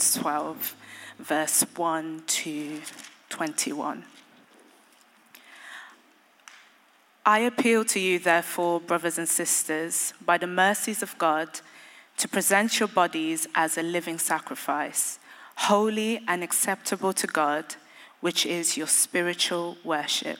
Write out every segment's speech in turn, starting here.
Romans 12, verse 1 to 21. I appeal to you, therefore, brothers and sisters, by the mercies of God, to present your bodies as a living sacrifice, holy and acceptable to God, which is your spiritual worship.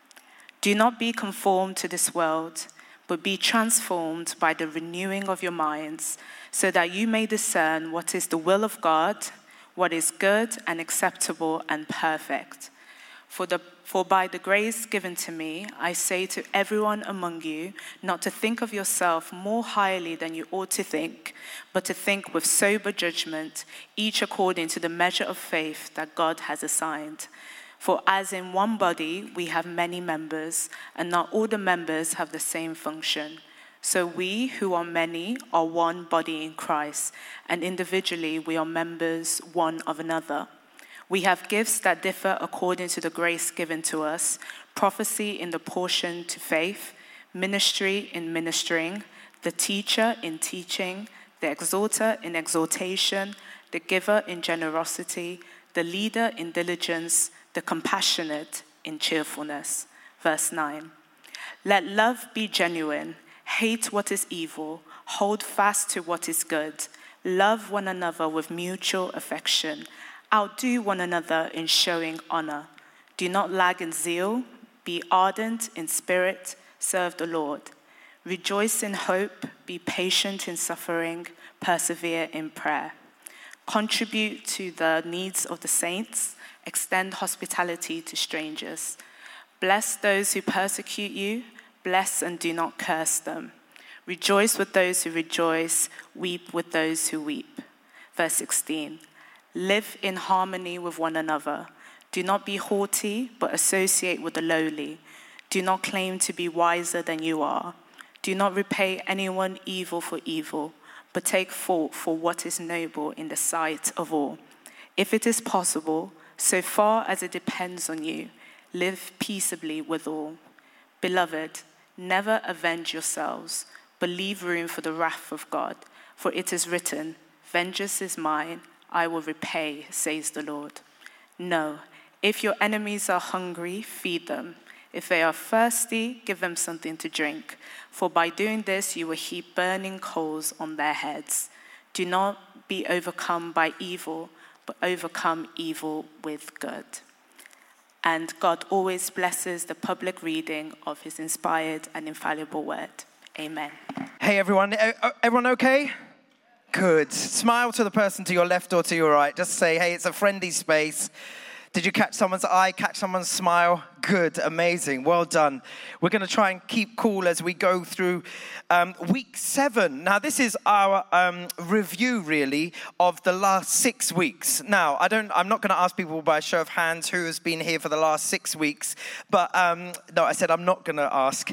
Do not be conformed to this world, but be transformed by the renewing of your minds, so that you may discern what is the will of God, what is good and acceptable and perfect. For by the grace given to me, I say to everyone among you, not to think of yourself more highly than you ought to think, but to think with sober judgment, each according to the measure of faith that God has assigned. For as in one body we have many members, and not all the members have the same function. So we, who are many, are one body in Christ, and individually we are members one of another. We have gifts that differ according to the grace given to us, prophecy in the portion to faith, ministry in ministering, the teacher in teaching, the exhorter in exhortation, the giver in generosity, the leader in diligence, the compassionate in cheerfulness. Verse 9. Let love be genuine, hate what is evil, hold fast to what is good, love one another with mutual affection, outdo one another in showing honor. Do not lag in zeal, be ardent in spirit, serve the Lord. Rejoice in hope, be patient in suffering, persevere in prayer. Contribute to the needs of the saints, extend hospitality to strangers. Bless those who persecute you, bless and do not curse them. Rejoice with those who rejoice, weep with those who weep. Verse 16. Live in harmony with one another. Do not be haughty, but associate with the lowly. Do not claim to be wiser than you are. Do not repay anyone evil for evil, but take thought for what is noble in the sight of all. If it is possible, so far as it depends on you, live peaceably with all. Beloved, never avenge yourselves, but leave room for the wrath of God. For it is written, vengeance is mine, I will repay, says the Lord. No, if your enemies are hungry, feed them. If they are thirsty, give them something to drink. For by doing this, you will heap burning coals on their heads. Do not be overcome by evil, but overcome evil with good. And God always blesses the public reading of his inspired and infallible word. Amen. Hey, everyone. Everyone okay? Good. Smile to the person to your left or to your right. Just say, hey, it's a friendly space. Did you catch someone's eye, catch someone's smile? Good, amazing, well done. We're going to try and keep cool as we go through week 7. Now, this is our review, really, of the last 6 weeks. Now, I'm not going to ask people by a show of hands who has been here for the last 6 weeks, but no, I said I'm not going to ask.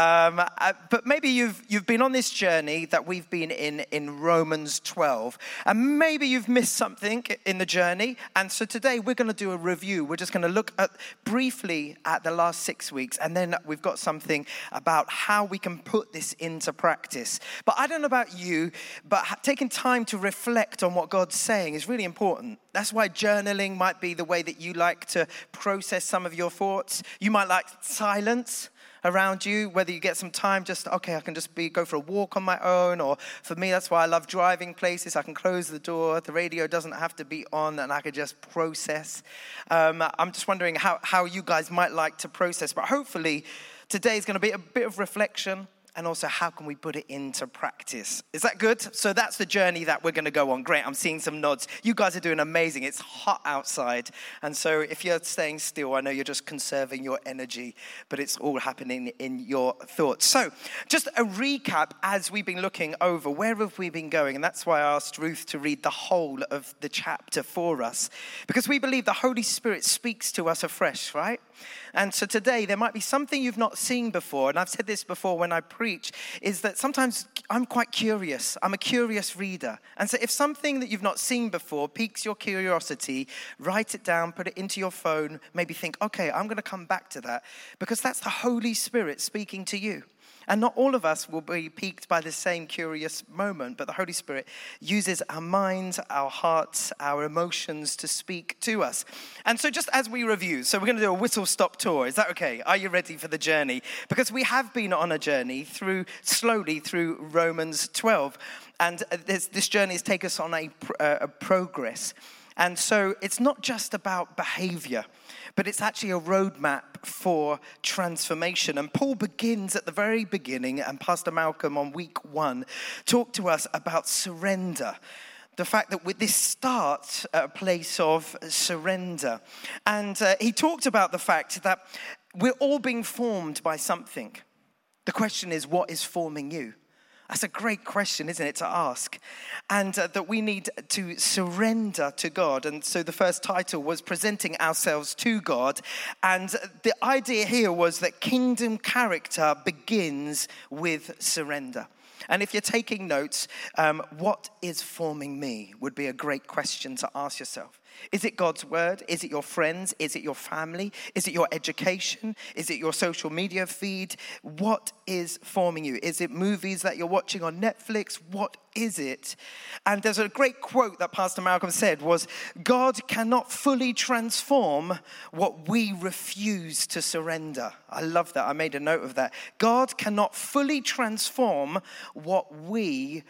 But maybe you've been on this journey that we've been in Romans 12, and maybe you've missed something in the journey, and so today we're going to do a review. We're just going to look briefly at the last 6 weeks, and then we've got something about how we can put this into practice. But I don't know about you, but taking time to reflect on what God's saying is really important. That's why journaling might be the way that you like to process some of your thoughts. You might like silence around you, whether you get some time I can just go for a walk on my own, or for me, that's why I love driving places. I can close the door, the radio doesn't have to be on, and I could just process. I'm just wondering how you guys might like to process, but hopefully today is going to be a bit of reflection, and also how can we put it into practice. Is that good? So that's the journey that we're going to go on. Great, I'm seeing some nods. You guys are doing amazing. It's hot outside. And so if you're staying still, I know you're just conserving your energy, but it's all happening in your thoughts. So just a recap as we've been looking over, where have we been going? And that's why I asked Ruth to read the whole of the chapter for us, because we believe the Holy Spirit speaks to us afresh, right? And so today, there might be something you've not seen before, and I've said this before when I preach, is that sometimes I'm quite curious. I'm a curious reader. And so if something that you've not seen before piques your curiosity, write it down, put it into your phone, maybe think, okay, I'm going to come back to that, because that's the Holy Spirit speaking to you. And not all of us will be piqued by the same curious moment, but the Holy Spirit uses our minds, our hearts, our emotions to speak to us. And so just as we review, so we're going to do a whistle-stop tour. Is that okay? Are you ready for the journey? Because we have been on a journey slowly through Romans 12. And this journey has taken us on a progress. And so it's not just about behavior, but it's actually a roadmap for transformation. And Paul begins at the very beginning, and Pastor Malcolm on week 1 talked to us about surrender. The fact that this starts at a place of surrender. And he talked about the fact that we're all being formed by something. The question is, what is forming you? That's a great question, isn't it, to ask? And that we need to surrender to God. And so the first title was presenting ourselves to God. And the idea here was that kingdom character begins with surrender. And if you're taking notes, what is forming me would be a great question to ask yourself. Is it God's word? Is it your friends? Is it your family? Is it your education? Is it your social media feed? What is forming you? Is it movies that you're watching on Netflix? What is it? And there's a great quote that Pastor Malcolm said was, God cannot fully transform what we refuse to surrender. I love that. I made a note of that. God cannot fully transform what we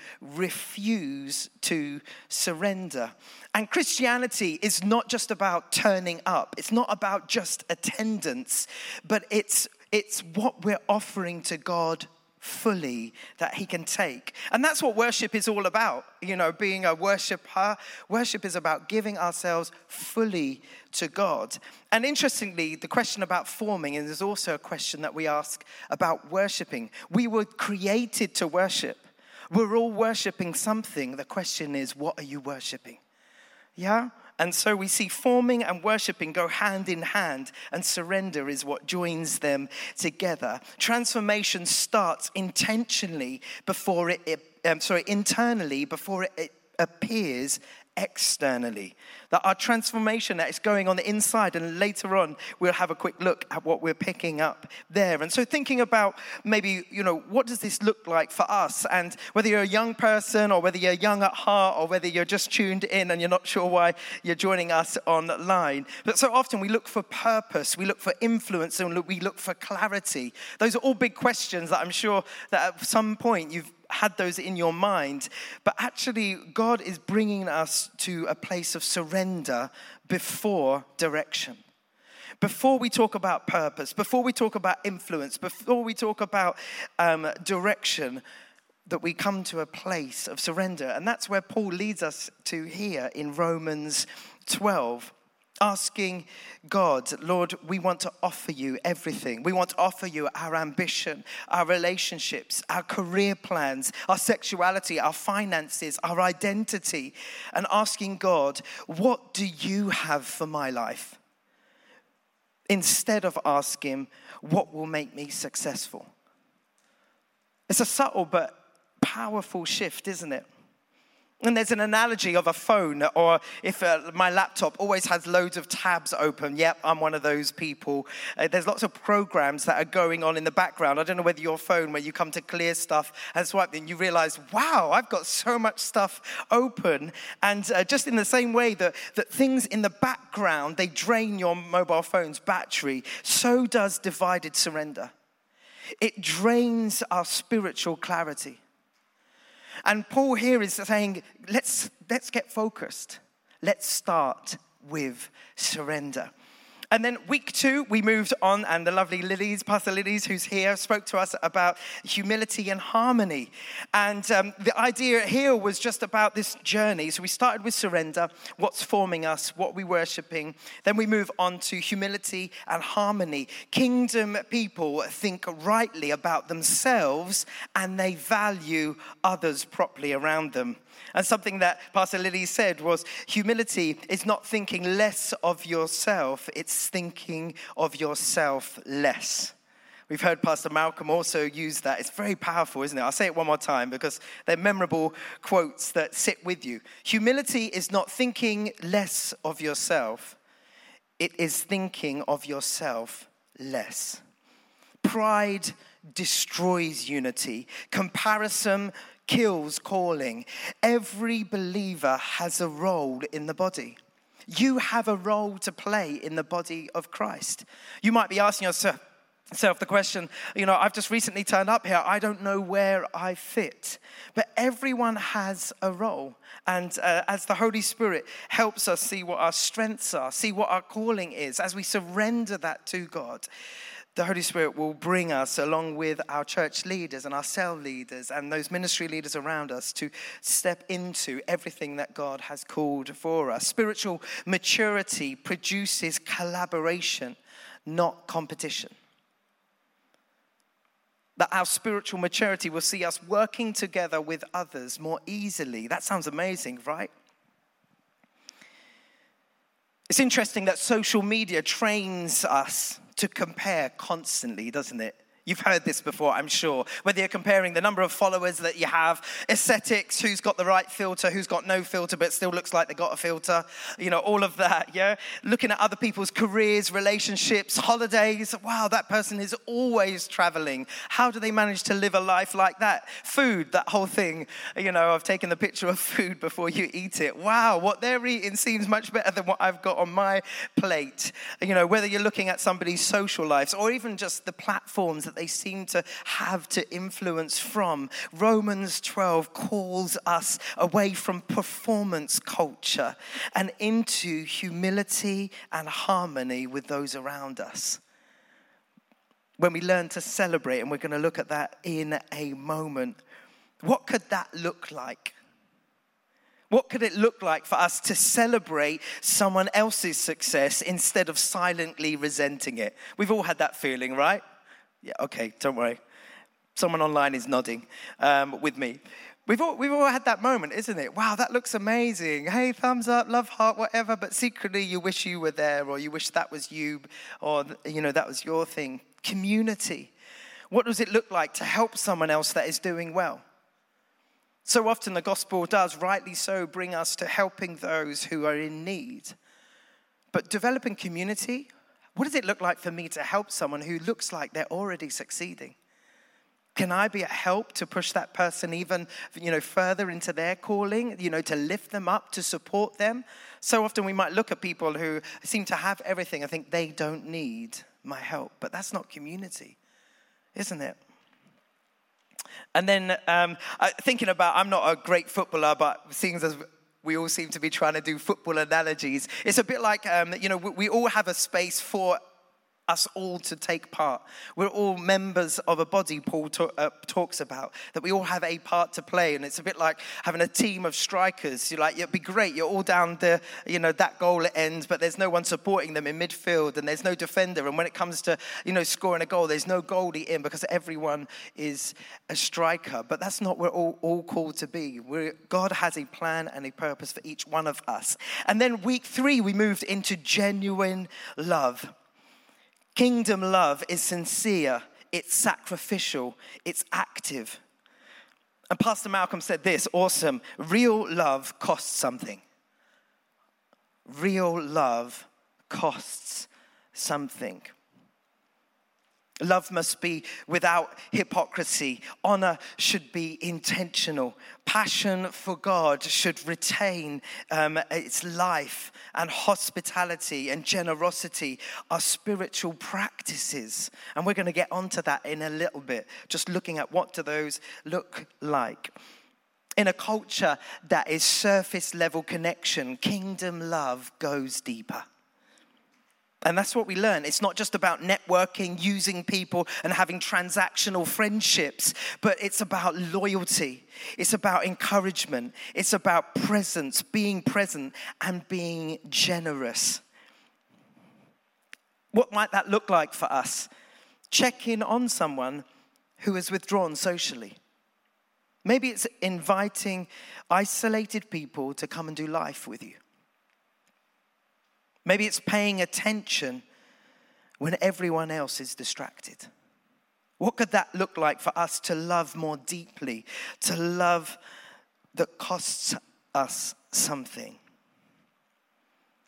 refuse to surrender. And Christianity is not just about turning up. It's not about just attendance, but it's what we're offering to God fully that he can take. And that's what worship is all about. You know, being a worshiper. Worship is about giving ourselves fully to God. And interestingly, the question about forming, and there's also a question that we ask about worshiping. We were created to worship. We're all worshiping something. The question is, what are you worshiping? Yeah? And so we see forming and worshiping go hand in hand, and surrender is what joins them together. Transformation starts internally before it appears externally. That our transformation that is going on the inside, and later on we'll have a quick look at what we're picking up there. And so thinking about maybe, what does this look like for us? And whether you're a young person or whether you're young at heart or whether you're just tuned in and you're not sure why you're joining us online. But so often we look for purpose, we look for influence, and we look for clarity. Those are all big questions that I'm sure that at some point you've had those in your mind, but actually God is bringing us to a place of surrender before direction. Before we talk about purpose, before we talk about influence, before we talk about direction, that we come to a place of surrender. And that's where Paul leads us to here in Romans 12. Asking God, Lord, we want to offer you everything. We want to offer you our ambition, our relationships, our career plans, our sexuality, our finances, our identity. And asking God, what do you have for my life? Instead of asking, what will make me successful? It's a subtle but powerful shift, isn't it? And there's an analogy of a phone, or if my laptop always has loads of tabs open. Yep, I'm one of those people. There's lots of programs that are going on in the background. I don't know whether your phone, where you come to clear stuff and swipe, then you realize, wow, I've got so much stuff open. And just in the same way that things in the background, they drain your mobile phone's battery, so does divided surrender. It drains our spiritual clarity. And Paul here is saying, let's get focused. Let's start with surrender. And then week 2, we moved on, and the lovely Lilies, Pastor Lilies, who's here, spoke to us about humility and harmony. And the idea here was just about this journey. So we started with surrender, what's forming us, what we're worshiping. Then we move on to humility and harmony. Kingdom people think rightly about themselves, and they value others properly around them. And something that Pastor Lily said was, humility is not thinking less of yourself, it's thinking of yourself less. We've heard Pastor Malcolm also use that. It's very powerful, isn't it? I'll say it one more time because they're memorable quotes that sit with you. Humility is not thinking less of yourself, it is thinking of yourself less. Pride destroys unity. Comparison kills calling. Every believer has a role in the body. You have a role to play in the body of Christ. You might be asking yourself the question, I've just recently turned up here. I don't know where I fit. But everyone has a role. And as the Holy Spirit helps us see what our strengths are, see what our calling is, as we surrender that to God, the Holy Spirit will bring us, along with our church leaders and our cell leaders and those ministry leaders around us, to step into everything that God has called for us. Spiritual maturity produces collaboration, not competition. That our spiritual maturity will see us working together with others more easily. That sounds amazing, right? It's interesting that social media trains us to compare constantly, doesn't it? You've heard this before, I'm sure. Whether you're comparing the number of followers that you have, aesthetics, who's got the right filter, who's got no filter but still looks like they got a filter, all of that, yeah? Looking at other people's careers, relationships, holidays. Wow, that person is always traveling. How do they manage to live a life like that? Food, that whole thing. I've taken the picture of food before you eat it. Wow, what they're eating seems much better than what I've got on my plate. Whether you're looking at somebody's social lives or even just the platforms that they seem to have to influence from. Romans 12 calls us away from performance culture and into humility and harmony with those around us. When we learn to celebrate, and we're going to look at that in a moment, what could that look like? What could it look like for us to celebrate someone else's success instead of silently resenting it? We've all had that feeling, right? Yeah, okay, don't worry. Someone online is nodding with me. We've all had that moment, isn't it? Wow, that looks amazing. Hey, thumbs up, love heart, whatever. But secretly, you wish you were there, or you wish that was you, or that was your thing. Community. What does it look like to help someone else that is doing well? So often, the gospel does, rightly so, bring us to helping those who are in need. But developing community. What does it look like for me to help someone who looks like they're already succeeding? Can I be a help to push that person even, further into their calling, to lift them up, to support them? So often we might look at people who seem to have everything and think they don't need my help. But that's not community, isn't it? And then thinking about, I'm not a great footballer, but seeing as we all seem to be trying to do football analogies. It's a bit like, we all have a space for us all to take part. We're all members of a body, Paul talks about, that we all have a part to play. And it's a bit like having a team of strikers. You're like, it'd be great. You're all down the, that goal ends, but there's no one supporting them in midfield and there's no defender. And when it comes to, scoring a goal, there's no goalie in because everyone is a striker. But that's not what we're all called to be. God has a plan and a purpose for each one of us. And then week 3, we moved into genuine love. Kingdom love is sincere, it's sacrificial, it's active. And Pastor Malcolm said this, awesome, real love costs something. Real love costs something. Love must be without hypocrisy. Honor should be intentional. Passion for God should retain its life. And hospitality and generosity are spiritual practices. And we're going to get onto that in a little bit. Just looking at what do those look like. In a culture that is surface level connection, kingdom love goes deeper. And that's what we learn. It's not just about networking, using people and having transactional friendships, but it's about loyalty. It's about encouragement. It's about presence, being present and being generous. What might that look like for us? Check in on someone who is withdrawn socially. Maybe it's inviting isolated people to come and do life with you. Maybe it's paying attention when everyone else is distracted. What could that look like for us to love more deeply, to love that costs us something?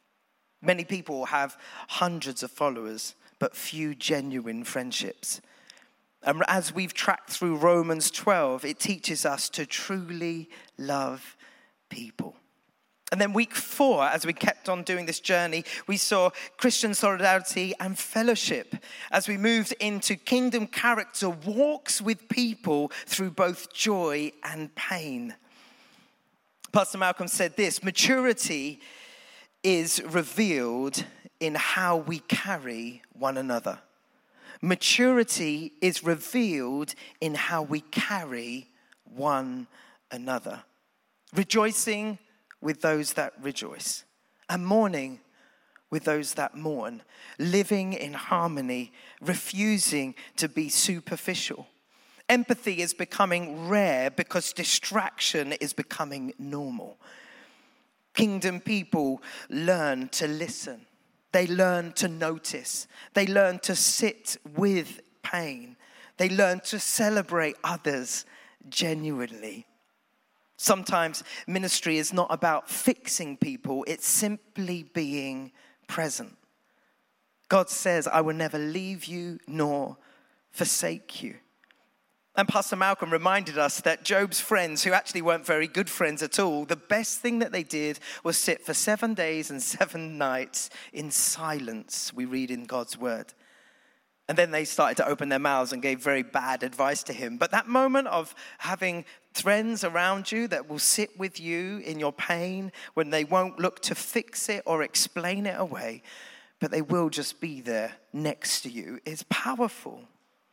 Many people have hundreds of followers, but few genuine friendships. And as we've tracked through Romans 12, it teaches us to truly love people. And then week 4, as we kept on doing this journey, we saw Christian solidarity and fellowship as we moved into kingdom character walks with people through both joy and pain. Pastor Malcolm said this: maturity is revealed in how we carry one another. Maturity is revealed in how we carry one another. Rejoicing with those that rejoice, and mourning with those that mourn, living in harmony, refusing to be superficial. Empathy is becoming rare because distraction is becoming normal. Kingdom people learn to listen. They learn to notice. They learn to sit with pain. They learn to celebrate others genuinely. Sometimes ministry is not about fixing people, it's simply being present. God says, I will never leave you nor forsake you. And Pastor Malcolm reminded us that Job's friends, who actually weren't very good friends at all, the best thing that they did was sit for 7 days and 7 nights in silence, we read in God's word. And then they started to open their mouths and gave very bad advice to him. But that moment of having friends around you that will sit with you in your pain, when they won't look to fix it or explain it away, but they will just be there next to you, is powerful.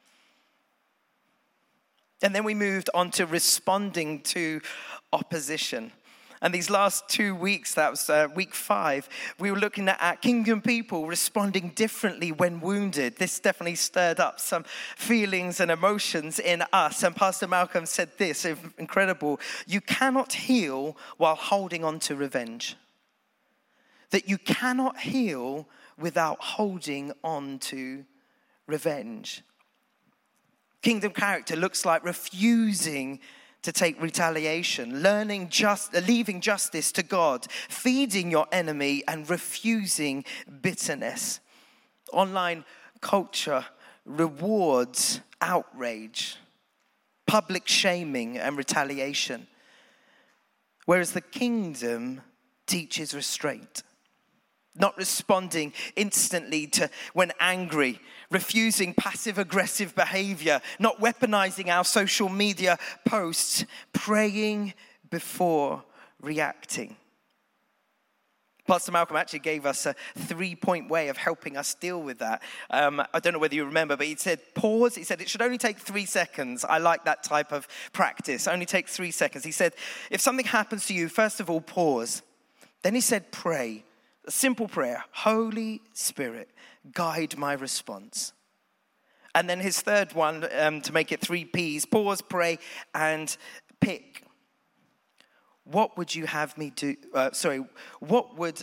And then we moved on to responding to opposition. And these last 2 weeks, that was week 5, we were looking at kingdom people responding differently when wounded. This definitely stirred up some feelings and emotions in us. And Pastor Malcolm said this, incredible: you cannot heal while holding on to revenge. That you cannot heal without holding on to revenge. Kingdom character looks like refusing to take retaliation, leaving justice to God, feeding your enemy, and refusing bitterness. Online culture rewards outrage, public shaming, and retaliation, whereas the kingdom teaches restraint. Not responding instantly to when angry, refusing passive-aggressive behavior, not weaponizing our social media posts, praying before reacting. Pastor Malcolm actually gave us a 3-point way of helping us deal with that. I don't know whether you remember, but he said pause. He said it should only take 3 seconds. I like that type of practice. Only take 3 seconds. He said if something happens to you, first of all, pause. Then he said pray. A simple prayer: Holy Spirit, guide my response. And then his third one, to make it 3 P's: pause, pray, and pick. What would you have me do? What would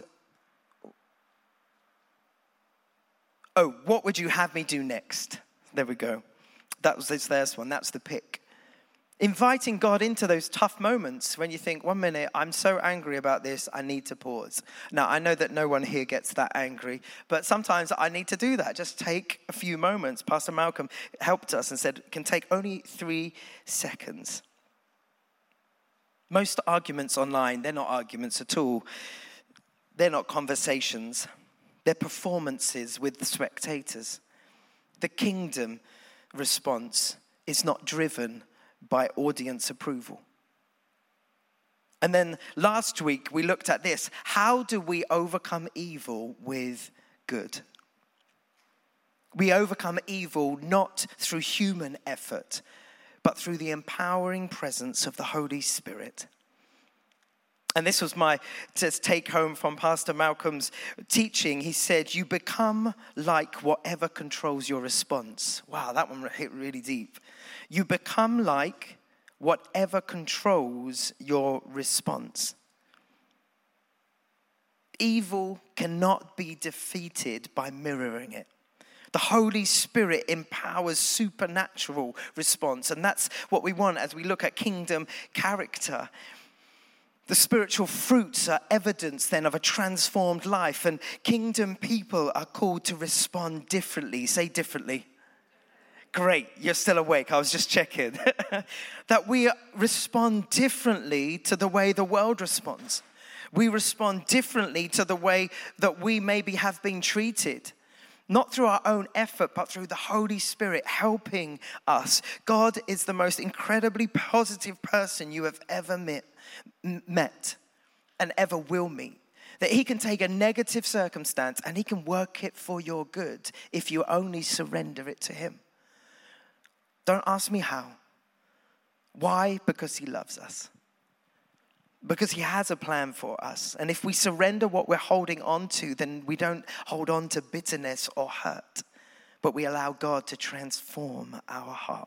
you have me do next? There we go. That was his first one. That's the pick. Inviting God into those tough moments when you think, 1 minute, I'm so angry about this, I need to pause. Now, I know that no one here gets that angry, but sometimes I need to do that. Just take a few moments. Pastor Malcolm helped us and said it can take only 3 seconds. Most arguments online, they're not arguments at all. They're not conversations. They're performances with the spectators. The kingdom response is not driven by audience approval. And then last week we looked at this: how do we overcome evil with good? We overcome evil not through human effort, but through the empowering presence of the Holy Spirit. And this was my take home from Pastor Malcolm's teaching. He said, you become like whatever controls your response. Wow, that one hit really deep. You become like whatever controls your response. Evil cannot be defeated by mirroring it. The Holy Spirit empowers supernatural response. And that's what we want as we look at kingdom character. The spiritual fruits are evidence then of a transformed life. And kingdom people are called to respond differently. Say differently. Great, you're still awake. I was just checking. That we respond differently to the way the world responds. We respond differently to the way that we maybe have been treated. Not through our own effort, but through the Holy Spirit helping us. God is the most incredibly positive person you have ever met and ever will meet. That he can take a negative circumstance and he can work it for your good if you only surrender it to him. Don't ask me how. Why? Because he loves us. Because he has a plan for us. And if we surrender what we're holding on to, then we don't hold on to bitterness or hurt, but we allow God to transform our heart.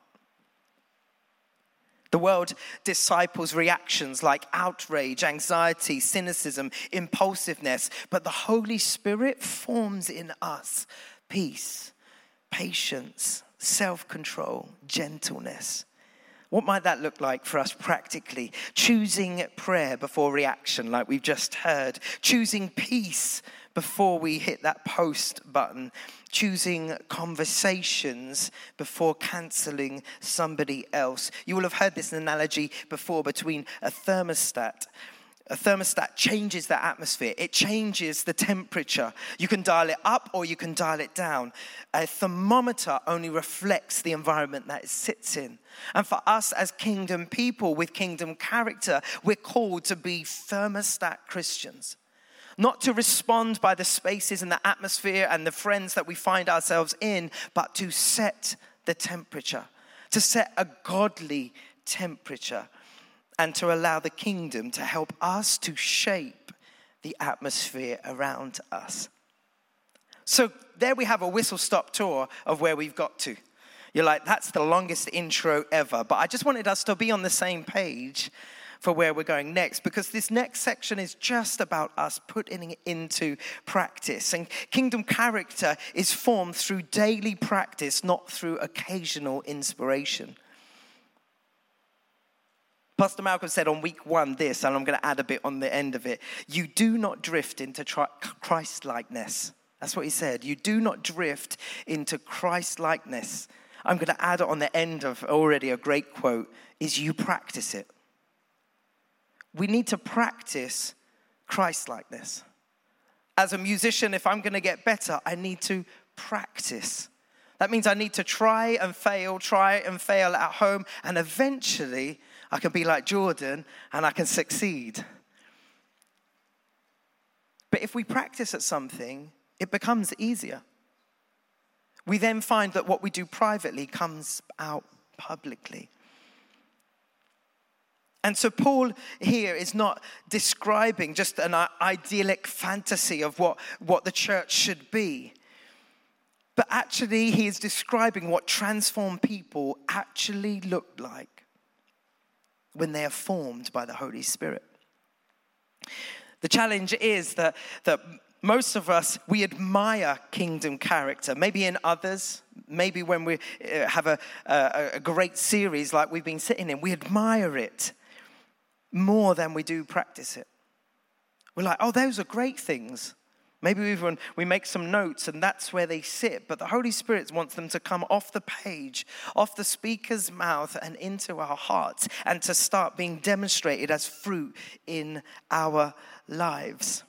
The world disciples reactions like outrage, anxiety, cynicism, impulsiveness, but the Holy Spirit forms in us peace, patience, self-control, gentleness. What might that look like for us practically? Choosing prayer before reaction, like we've just heard. Choosing peace before we hit that post button. Choosing conversations before cancelling somebody else. You will have heard this analogy before between a thermostat. A thermostat changes the atmosphere. It changes the temperature. You can dial it up or you can dial it down. A thermometer only reflects the environment that it sits in. And for us as kingdom people with kingdom character, we're called to be thermostat Christians. Not to respond by the spaces and the atmosphere and the friends that we find ourselves in, but to set the temperature. To set a godly temperature. And to allow the kingdom to help us to shape the atmosphere around us. So there we have a whistle-stop tour of where we've got to. You're like, that's the longest intro ever. But I just wanted us to be on the same page for where we're going next. Because this next section is just about us putting it into practice. And kingdom character is formed through daily practice, not through occasional inspiration. Pastor Malcolm said on week 1 this, and I'm going to add a bit on the end of it. You do not drift into Christ-likeness. That's what he said. You do not drift into Christ-likeness. I'm going to add on the end of already a great quote, is you practice it. We need to practice Christ-likeness. As a musician, if I'm going to get better, I need to practice. That means I need to try and fail at home, and eventually I can be like Jordan and I can succeed. But if we practice at something, it becomes easier. We then find that what we do privately comes out publicly. And so Paul here is not describing just an idyllic fantasy of what the church should be. But actually he is describing what transformed people actually look like when they are formed by the Holy Spirit. The challenge is that most of us, we admire kingdom character. Maybe in others, maybe when we have a great series like we've been sitting in, we admire it more than we do practice it. We're like, oh, those are great things. Maybe even we make some notes and that's where they sit. But the Holy Spirit wants them to come off the page, off the speaker's mouth and into our hearts and to start being demonstrated as fruit in our lives.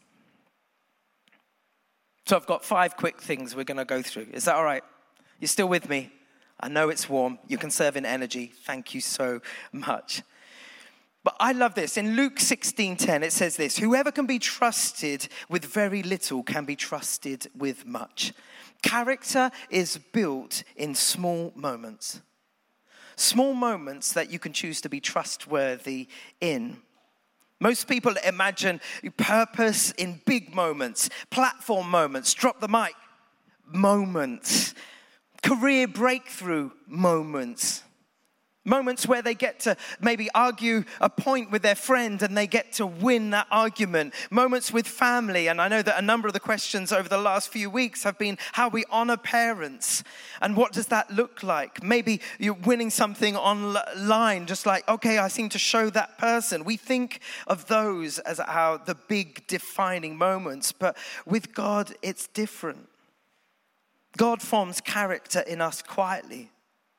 So I've got 5 quick things we're going to go through. Is that all right? You're still with me? I know it's warm. You're conserving energy. Thank you so much. But I love this. In Luke 16:10, it says this: whoever can be trusted with very little can be trusted with much. Character is built in small moments. Small moments that you can choose to be trustworthy in. Most people imagine purpose in big moments, platform moments, drop the mic moments, career breakthrough moments. Moments where they get to maybe argue a point with their friend and they get to win that argument. Moments with family. And I know that a number of the questions over the last few weeks have been how we honor parents. And what does that look like? Maybe you're winning something online, just like, okay, I seem to show that person. We think of those as the big defining moments. But with God, it's different. God forms character in us quietly.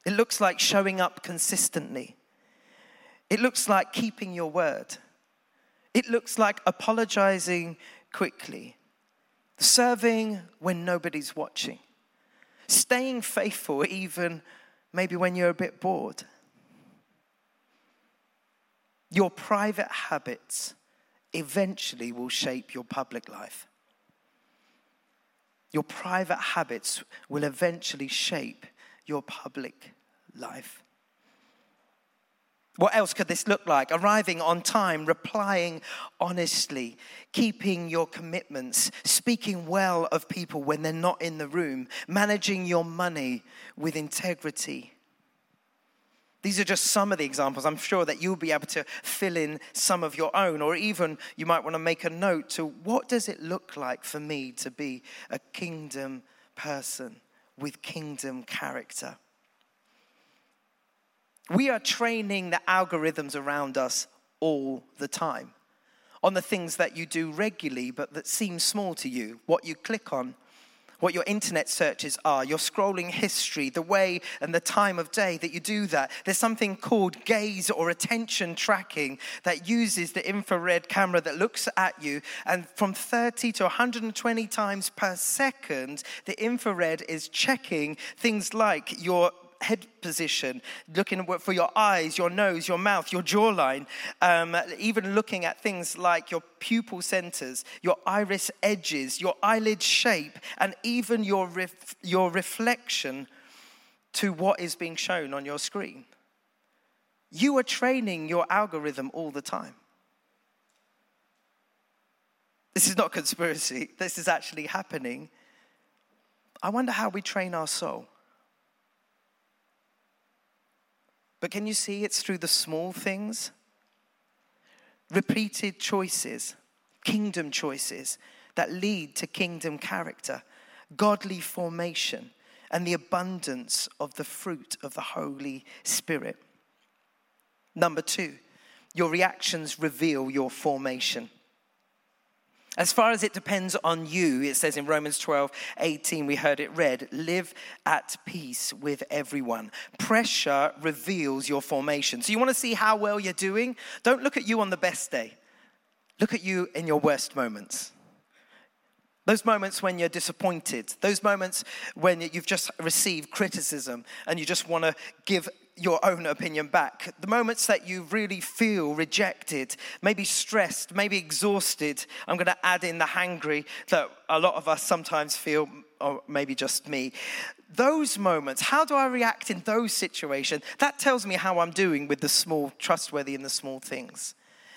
It looks like showing up consistently. It looks like keeping your word. It looks like apologizing quickly. Serving when nobody's watching. Staying faithful even maybe when you're a bit bored. Your private habits eventually will shape your public life. Your private habits will eventually shape your public life. What else could this look like? Arriving on time, replying honestly, keeping your commitments, speaking well of people when they're not in the room, managing your money with integrity. These are just some of the examples. I'm sure that you'll be able to fill in some of your own, or even you might want to make a note to what does it look like for me to be a kingdom person with kingdom character. We are training the algorithms around us all the time on the things that you do regularly but that seem small to you, what you click on, what your internet searches are, your scrolling history, the way and the time of day that you do that. There's something called gaze or attention tracking that uses the infrared camera that looks at you, and from 30 to 120 times per second, the infrared is checking things like your head position, looking for your eyes, your nose, your mouth, your jawline, even looking at things like your pupil centers, your iris edges, your eyelid shape, and even your reflection to what is being shown on your screen. You are training your algorithm all the time. This is not conspiracy. This is actually happening. I wonder how we train our soul. But can you see it's through the small things? Repeated choices, kingdom choices that lead to kingdom character, godly formation, and the abundance of the fruit of the Holy Spirit. Number 2, your reactions reveal your formation. As far as it depends on you, it says in Romans 12:18, we heard it read, live at peace with everyone. Pressure reveals your formation. So you want to see how well you're doing? Don't look at you on the best day. Look at you in your worst moments. Those moments when you're disappointed. Those moments when you've just received criticism and you just want to give your own opinion back. The moments that you really feel rejected, maybe stressed, maybe exhausted. I'm going to add in the hangry that a lot of us sometimes feel, or maybe just me. Those moments, how do I react in those situations? That tells me how I'm doing with the small, trustworthy in the small things.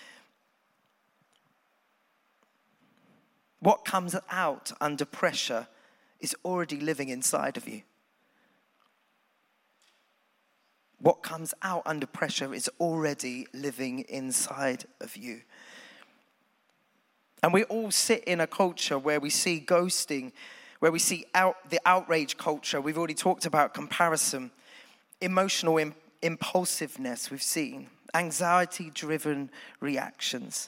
What comes out under pressure is already living inside of you. What comes out under pressure is already living inside of you. And we all sit in a culture where we see ghosting, where we see the outrage culture. We've already talked about comparison, emotional impulsiveness we've seen, anxiety-driven reactions.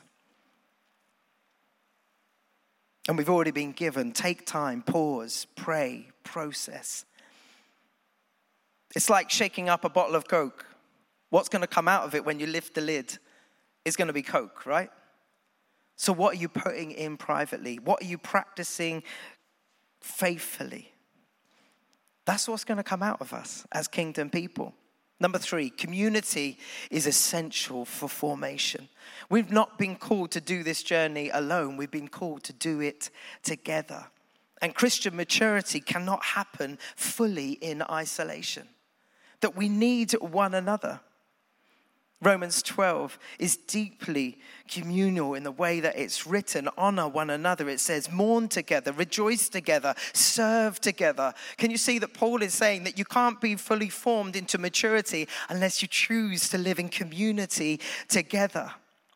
And we've already been given, take time, pause, pray, process. It's like shaking up a bottle of Coke. What's going to come out of it when you lift the lid is going to be Coke, right? So what are you putting in privately? What are you practicing faithfully? That's what's going to come out of us as kingdom people. Number 3, community is essential for formation. We've not been called to do this journey alone. We've been called to do it together. And Christian maturity cannot happen fully in isolation. That we need one another. Romans 12 is deeply communal in the way that it's written. Honor one another. It says mourn together, rejoice together, serve together. Can you see that Paul is saying that you can't be fully formed into maturity unless you choose to live in community together?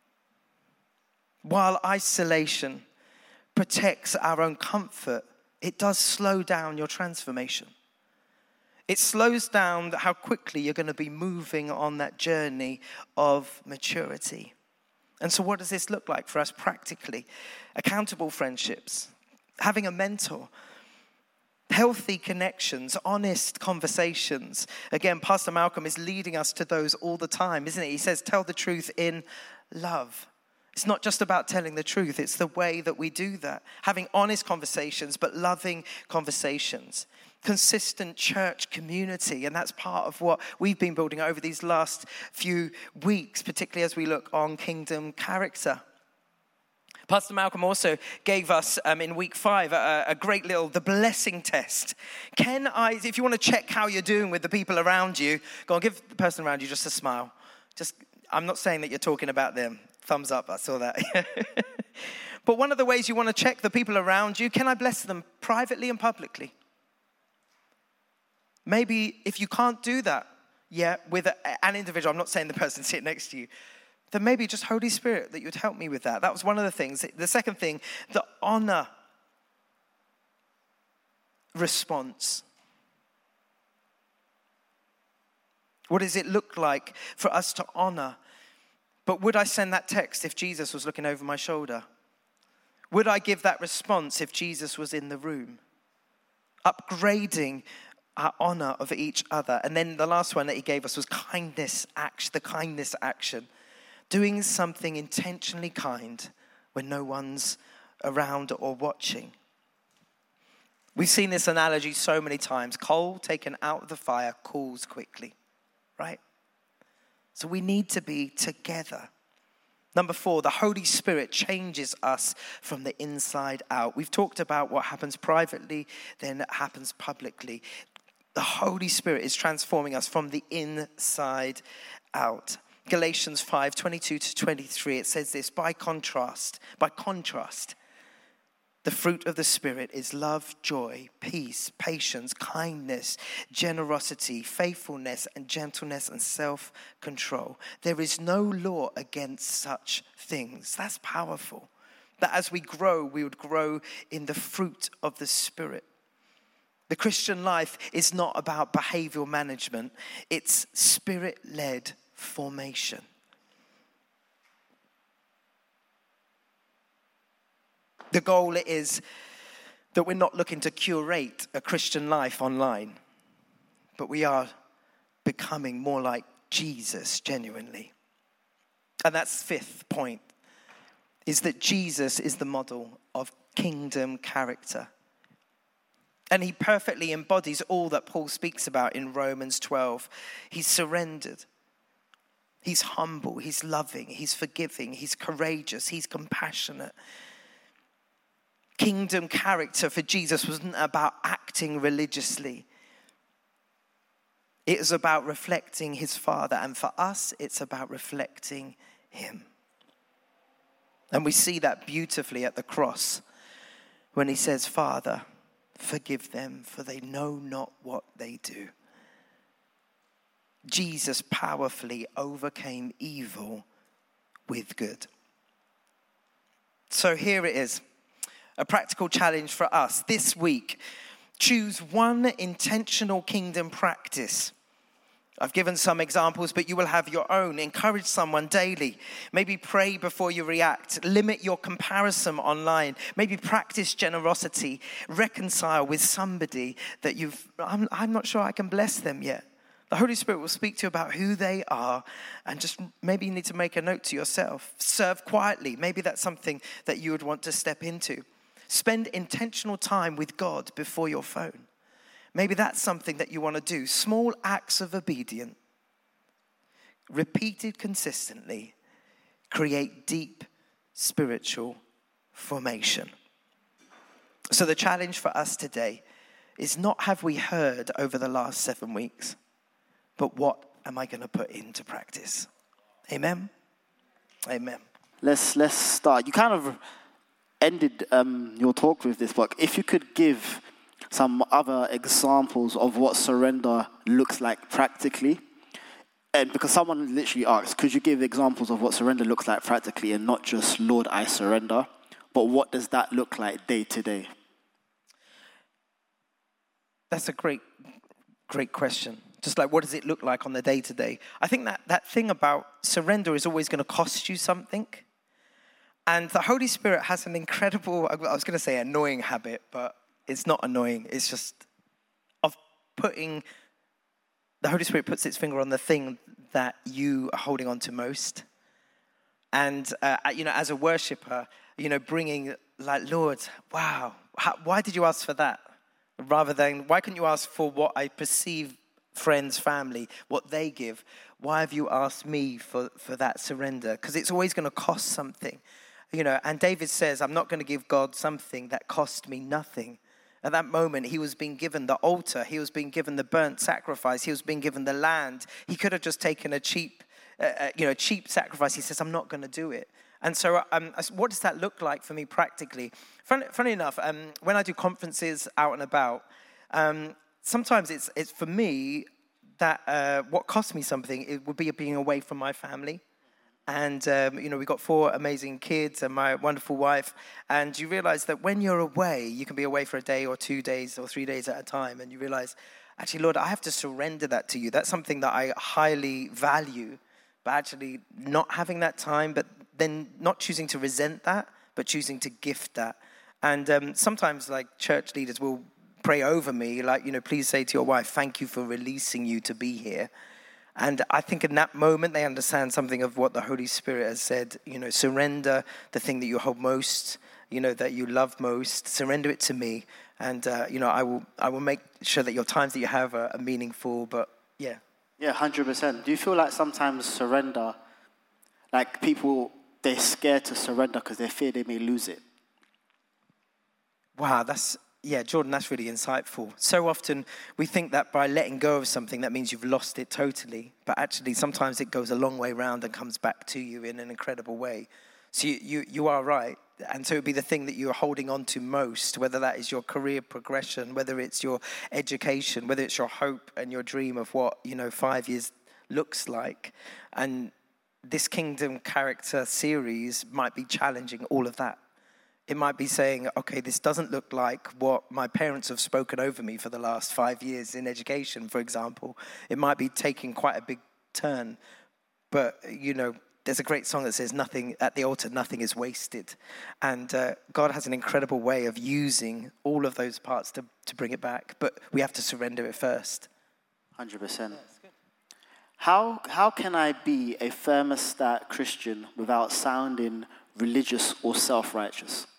While isolation protects our own comfort, it does slow down your transformation. It slows down how quickly you're going to be moving on that journey of maturity. And so what does this look like for us practically? Accountable friendships, having a mentor, Healthy connections, honest conversations. Again, Pastor Malcolm is leading us to those all the time, isn't it? He says, tell the truth in love. It's not just about telling the truth, it's the way that we do that. Having honest conversations, but loving conversations. Consistent church community, and that's part of what we've been building over these last few weeks, particularly as we look on kingdom character. Pastor Malcolm also gave us in week 5 a great little, the blessing test. If you want to check how you're doing with the people around you, go on, give the person around you just a smile. I'm not saying that you're talking about them. Thumbs up, I saw that. But one of the ways you want to check the people around you, can I bless them privately and publicly? Maybe if you can't do that yet with an individual, I'm not saying the person sitting next to you, then maybe just Holy Spirit that you'd help me with that. That was one of the things. The second thing, the honor response. What does it look like for us to honor? But would I send that text if Jesus was looking over my shoulder? Would I give that response if Jesus was in the room? Upgrading our honor of each other. And then the last one that he gave us was kindness action, the kindness action. Doing something intentionally kind when no one's around or watching. We've seen this analogy so many times. Coal taken out of the fire cools quickly, right? So we need to be together. Number 4, the Holy Spirit changes us from the inside out. We've talked about what happens privately, then it happens publicly. The Holy Spirit is transforming us from the inside out. Galatians 5:22-23, it says this, by contrast, the fruit of the Spirit is love, joy, peace, patience, kindness, generosity, faithfulness, and gentleness, and self-control. There is no law against such things. That's powerful. That as we grow, we would grow in the fruit of the Spirit. The Christian life is not about behavioral management. It's Spirit-led formation. The goal is that we're not looking to curate a Christian life online, but we are becoming more like Jesus genuinely. And that's 5th point, is that Jesus is the model of kingdom character. And he perfectly embodies all that Paul speaks about in Romans 12. He's surrendered. He's humble. He's loving. He's forgiving. He's courageous. He's compassionate. Kingdom character for Jesus wasn't about acting religiously. It is about reflecting his Father. And for us, it's about reflecting him. And we see that beautifully at the cross when he says, Father, forgive them, for they know not what they do. Jesus powerfully overcame evil with good. So here it is, a practical challenge for us. This week, choose one intentional kingdom practice. I've given some examples, but you will have your own. Encourage someone daily. Maybe pray before you react. Limit your comparison online. Maybe practice generosity. Reconcile with somebody that I'm not sure I can bless them yet. The Holy Spirit will speak to you about who they are, and just maybe you need to make a note to yourself. Serve quietly. Maybe that's something that you would want to step into. Spend intentional time with God before your phone. Maybe that's something that you want to do. Small acts of obedience, repeated consistently, create deep spiritual formation. So the challenge for us today is not have we heard over the last 7 weeks, but what am I going to put into practice? Amen? Amen. Let's start. You kind of ended your talk with this, but if you could give some other examples of what surrender looks like practically. And because someone literally asked, could you give examples of what surrender looks like practically, and not just, Lord, I surrender, but what does that look like day to day? That's a great question. Just like, what does it look like on the day to day? I think that thing about surrender is always going to cost you something. And the Holy Spirit has an incredible, I was going to say annoying habit, but It's not annoying. It's just of putting, the Holy Spirit puts its finger on the thing that you are holding on to most. And, as a worshiper, bringing like, Lord, wow, why did you ask for that? Rather than, why couldn't you ask for what I perceive friends, family, what they give? Why have you asked me for that surrender? Because it's always going to cost something. And David says, I'm not going to give God something that cost me nothing. At that moment, he was being given the altar. He was being given the burnt sacrifice. He was being given the land. He could have just taken a cheap sacrifice. He says, I'm not going to do it. And so what does that look like for me practically? Funny enough, when I do conferences out and about, sometimes it's for me that what cost me something, it would be being away from my family. And, we've got 4 amazing kids and my wonderful wife. And you realize that when you're away, you can be away for a day or 2 days or 3 days at a time. And you realize, actually, Lord, I have to surrender that to you. That's something that I highly value. But actually not having that time, but then not choosing to resent that, but choosing to gift that. And sometimes, like, church leaders will pray over me, like, please say to your wife, thank you for releasing you to be here. And I think in that moment, they understand something of what the Holy Spirit has said. Surrender the thing that you hold most, that you love most. Surrender it to me. And, I will make sure that your times that you have are meaningful. But, yeah. Yeah, 100%. Do you feel like sometimes surrender, like people, they're scared to surrender because they fear they may lose it? Wow, Jordan, that's really insightful. So often we think that by letting go of something, that means you've lost it totally. But actually, sometimes it goes a long way round and comes back to you in an incredible way. So you are right. And so it would be the thing that you're holding on to most, whether that is your career progression, whether it's your education, whether it's your hope and your dream of what, 5 years looks like. And this Kingdom Character series might be challenging all of that. It might be saying, okay, this doesn't look like what my parents have spoken over me for the last 5 years in education, for example. It might be taking quite a big turn. But, there's a great song that says, nothing at the altar, nothing is wasted. And God has an incredible way of using all of those parts to bring it back. But we have to surrender it first. 100%. How can I be a thermostat Christian without sounding religious or self-righteous?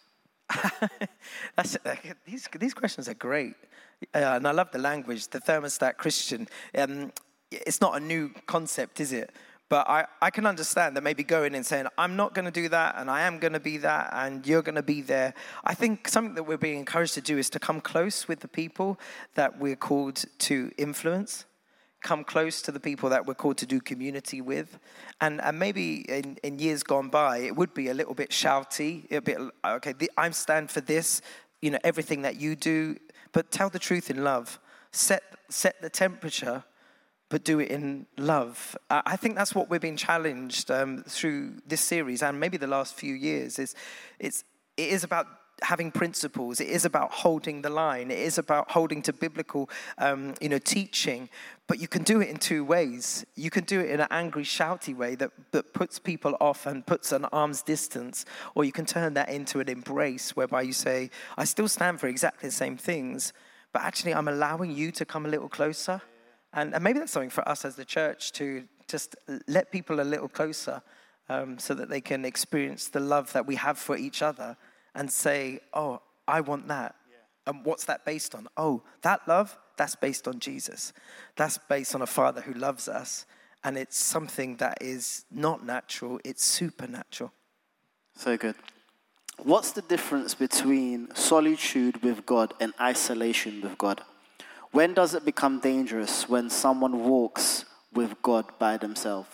These questions are great. And I love the language, the thermostat Christian. It's not a new concept, is it? But I can understand that maybe going and saying, I'm not going to do that, and I am going to be that, and you're going to be there. I think something that we're being encouraged to do is to come close with the people that we're called to influence, come close to the people that we're called to do community with. And maybe in years gone by, it would be a little bit shouty, a bit, okay, I stand for this, everything that you do, but tell the truth in love. Set the temperature, but do it in love. I think that's what we're being challenged through this series and maybe the last few years. It is about having principles. It is about holding the line. It is about holding to biblical, teaching. But you can do it in 2 ways. You can do it in an angry, shouty way that puts people off and puts an arm's distance, or you can turn that into an embrace whereby you say, I still stand for exactly the same things, but actually I'm allowing you to come a little closer. And maybe that's something for us as the church to just let people a little closer so that they can experience the love that we have for each other and say, oh, I want that. Yeah. And what's that based on? Oh, that love, that's based on Jesus. That's based on a Father who loves us. And it's something that is not natural, it's supernatural. So good. What's the difference between solitude with God and isolation with God? When does it become dangerous when someone walks with God by themselves?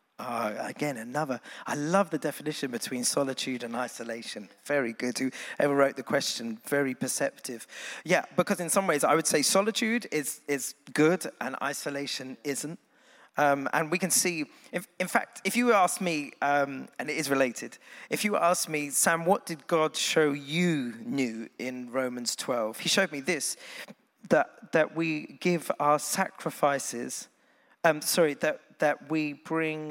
Again, I love the definition between solitude and isolation. Very good. Whoever wrote the question, very perceptive. Yeah, because in some ways I would say solitude is good and isolation isn't. And we can see, in fact, if you ask me, and it is related, if you ask me, Sam, what did God show you new in Romans 12? He showed me this. That we give our sacrifices, that we bring,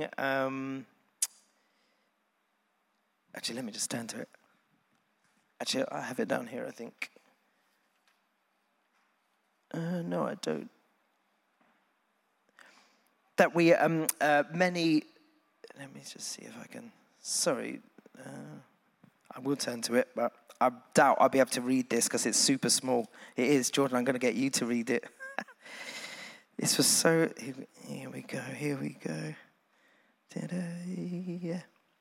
actually, let me just turn to it. Actually, I have it down here, I think. No, I don't. That we, many, let me just see if I can, sorry, I will turn to it, but I doubt I'll be able to read this because it's super small. It is, Jordan, I'm going to get you to read it. This was so, here we go. Ta-da.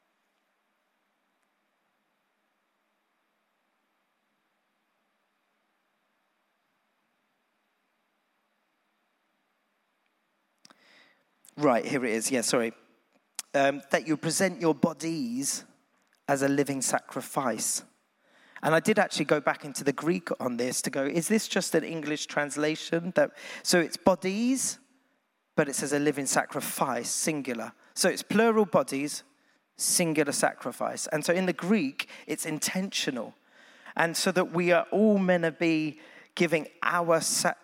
Right, here it is. Yeah, sorry. That you present your bodies as a living sacrifice. And I did actually go back into the Greek on this to go, is this just an English translation? So it's bodies, but it says a living sacrifice, singular. So it's plural bodies, singular sacrifice. And so in the Greek, it's intentional. And so that we are all meant to be giving our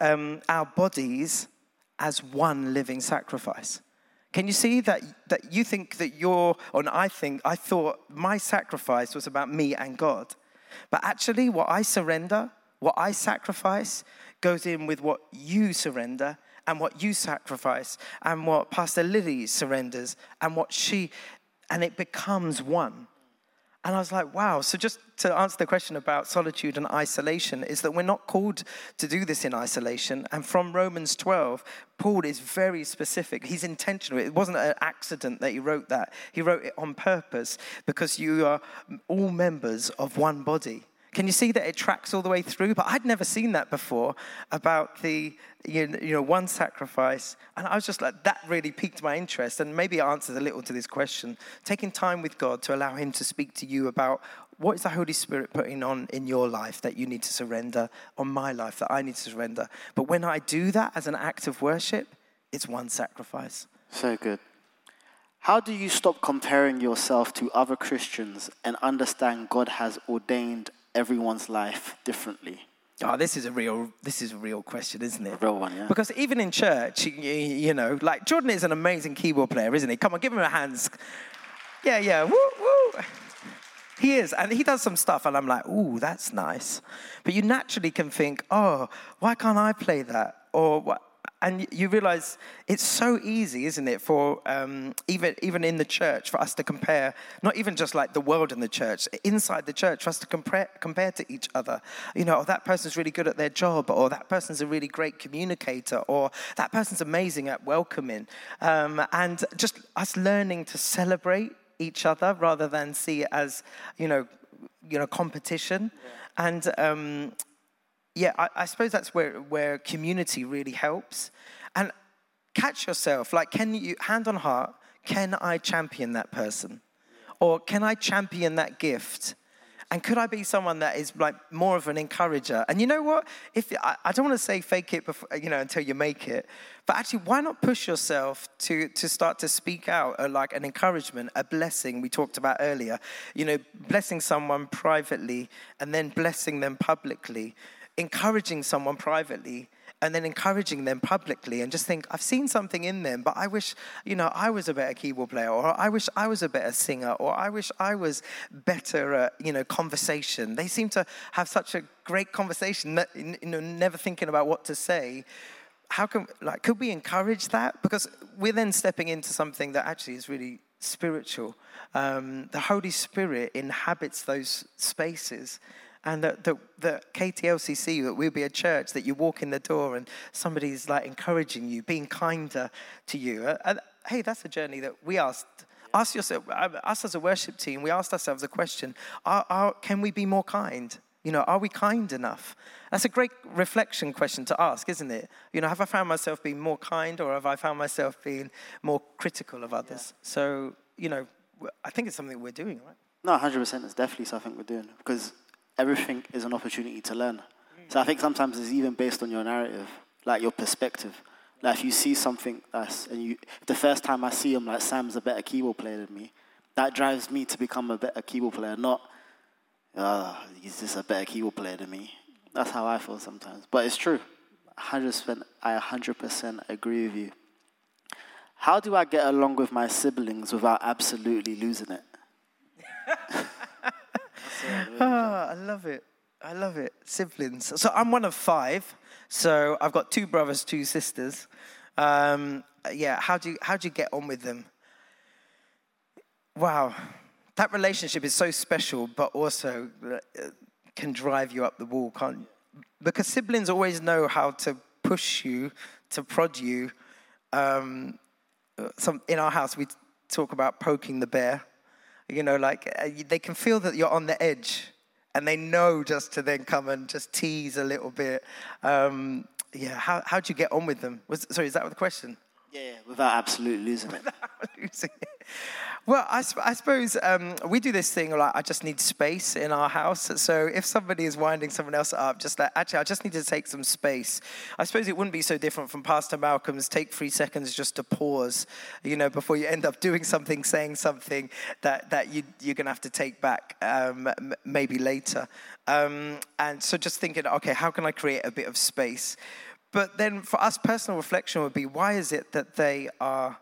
bodies as one living sacrifice. Can you see that you think that I thought my sacrifice was about me and God. But actually what I surrender, what I sacrifice, goes in with what you surrender and what you sacrifice and what Pastor Lily surrenders and and it becomes one. And I was like, wow. So just to answer the question about solitude and isolation is that we're not called to do this in isolation. And from Romans 12, Paul is very specific. He's intentional. It wasn't an accident that he wrote that. He wrote it on purpose because you are all members of one body. Can you see that it tracks all the way through? But I'd never seen that before about the one sacrifice. And I was just like, that really piqued my interest. And maybe it answers a little to this question. Taking time with God to allow him to speak to you about what is the Holy Spirit putting on in your life that you need to surrender, on my life that I need to surrender. But when I do that as an act of worship, it's one sacrifice. So good. How do you stop comparing yourself to other Christians and understand God has ordained everyone's life differently? Oh, this is a real question, isn't it? A real one, yeah. Because even in church, like Jordan is an amazing keyboard player, isn't he? Come on, give him a hand. Yeah, woo, woo. He is, and he does some stuff, and I'm like, ooh, that's nice. But you naturally can think, oh, why can't I play that? Or what? And you realize it's so easy, isn't it, for even in the church, for us to compare, not even just like the world and the church, inside the church, for us to compare to each other. Oh, that person's really good at their job, or that person's a really great communicator, or that person's amazing at welcoming. And just us learning to celebrate each other rather than see it as, competition. Yeah. And I suppose that's where community really helps. And catch yourself, like, can you, hand on heart, can I champion that person? Or can I champion that gift? And could I be someone that is like more of an encourager? And you know what? I don't want to say fake it before, until you make it. But actually, why not push yourself to start to speak out like an encouragement, a blessing we talked about earlier. Blessing someone privately and then blessing them publicly. Encouraging someone privately and then encouraging them publicly, and just think, I've seen something in them, but I wish, I was a better keyboard player, or I wish I was a better singer, or I wish I was better at, conversation. They seem to have such a great conversation that, never thinking about what to say. Could we encourage that? Because we're then stepping into something that actually is really spiritual. The Holy Spirit inhabits those spaces. And the KTLCC, that we'll be a church that you walk in the door and somebody's like encouraging you, being kinder to you. Hey, that's a journey that we asked. Ask yourself, us as a worship team, we asked ourselves the question, can we be more kind? Are we kind enough? That's a great reflection question to ask, isn't it? Have I found myself being more kind, or have I found myself being more critical of others? Yeah. So, I think it's something we're doing, right? No, 100%. It's definitely something we're doing, because everything is an opportunity to learn. So I think sometimes it's even based on your narrative, like your perspective. Like if you see something the first time I see him, like Sam's a better keyboard player than me, that drives me to become a better keyboard player, not, he's just a better keyboard player than me. That's how I feel sometimes. But it's true. I 100% agree with you. How do I get along with my siblings without absolutely losing it? I love it. I love it. Siblings. So I'm one of 5. So I've got 2 brothers, 2 sisters. How do you get on with them? Wow, that relationship is so special, but also can drive you up the wall, can't you? Because siblings always know how to push you, to prod you. In our house, we talk about poking the bear. You know, they can feel that you're on the edge, and they know just to then come and just tease a little bit. How do you get on with them? Sorry, is that the question? Yeah, without absolutely losing it. Well, I suppose we do this thing like I just need space in our house. So if somebody is winding someone else up, just like, actually, I just need to take some space. I suppose it wouldn't be so different from Pastor Malcolm's take 3 seconds just to pause, before you end up doing something, saying something that you're going to have to take back maybe later. And so just thinking, okay, how can I create a bit of space? But then for us, personal reflection would be, why is it that they are...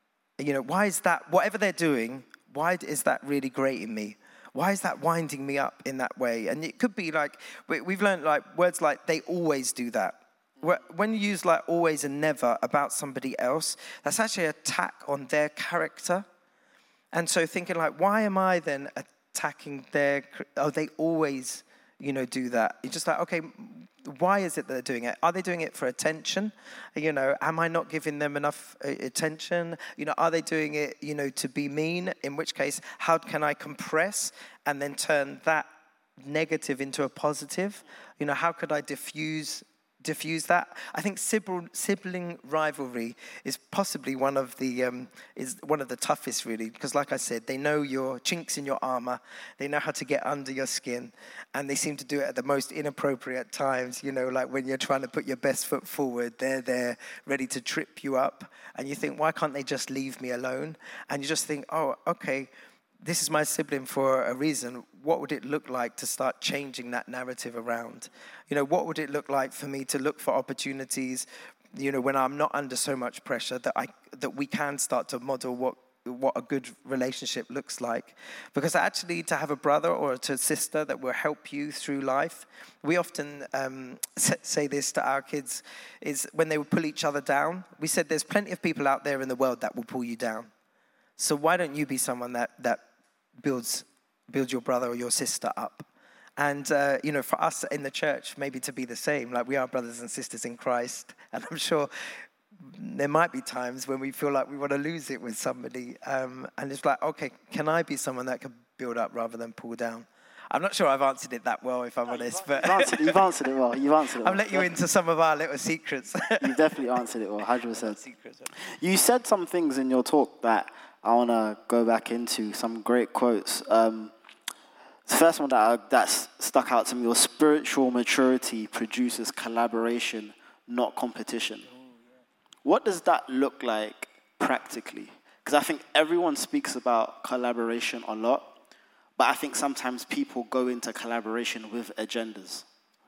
why is that, whatever they're doing, why is that really grating me? Why is that winding me up in that way? And it could be like, we've learned like words like they always do that. When you use like always and never about somebody else, that's actually an attack on their character. And so thinking like, why am I then attacking they always, do that? You're just like, okay, why is it that they're doing it? Are they doing it for attention? Am I not giving them enough attention? Are they doing it, to be mean? In which case, how can I compress and then turn that negative into a positive? How could I diffuse that? I think sibling rivalry is possibly one of the toughest, really, because like I said, they know your chinks in your armor, they know how to get under your skin, and they seem to do it at the most inappropriate times. Like when you're trying to put your best foot forward, they're there ready to trip you up, and you think, why can't they just leave me alone? And you just think, oh, okay, this is my sibling for a reason. What would it look like to start changing that narrative around? What would it look like for me to look for opportunities, when I'm not under so much pressure, that we can start to model what a good relationship looks like? Because actually, to have a brother or a sister that will help you through life, we often say this to our kids, is when they would pull each other down. We said there's plenty of people out there in the world that will pull you down. So why don't you be someone that builds your brother or your sister up? And, for us in the church, maybe to be the same, like we are brothers and sisters in Christ. And I'm sure there might be times when we feel like we want to lose it with somebody. And it's like, okay, can I be someone that can build up rather than pull down? I'm not sure I've answered it that well, if I'm honest. But You've answered it well. I've let you into some of our little secrets. You've definitely answered it well, 100%. You said some things in your talk that I want to go back into, some great quotes. The first one that stuck out to me was spiritual maturity produces collaboration, not competition. What does that look like practically? Because I think everyone speaks about collaboration a lot, but I think sometimes people go into collaboration with agendas,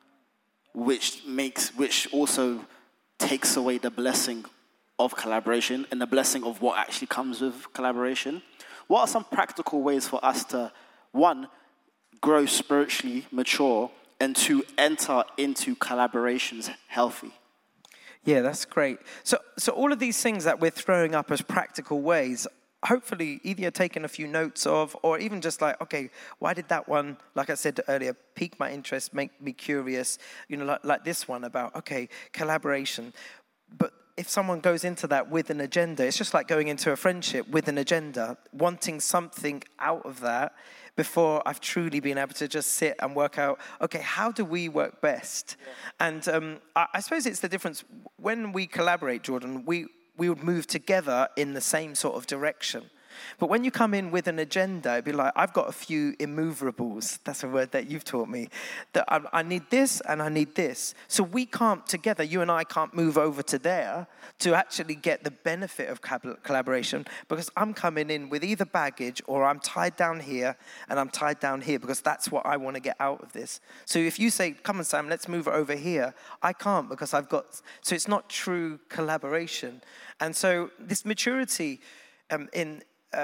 which also takes away the blessing of collaboration and the blessing of what actually comes with collaboration. What are some practical ways for us to, 1, grow spiritually mature, and 2, enter into collaborations healthy? Yeah, that's great. So all of these things that we're throwing up as practical ways, hopefully either you're taking a few notes of, or even just like, okay, why did that one, like I said earlier, pique my interest, make me curious, like this one about, okay, collaboration. But if someone goes into that with an agenda, it's just like going into a friendship with an agenda, wanting something out of that before I've truly been able to just sit and work out, okay, how do we work best? Yeah. And I suppose it's the difference. When we collaborate, Jordan, we would move together in the same sort of direction. But when you come in with an agenda, it'd be like, I've got a few immoverables. That's a word that you've taught me. That I need this and I need this. So we can't together, you and I can't move over to there to actually get the benefit of collaboration, because I'm coming in with either baggage or I'm tied down here and I'm tied down here because that's what I want to get out of this. So if you say, come on, Sam, let's move over here, I can't because so it's not true collaboration. And so this maturity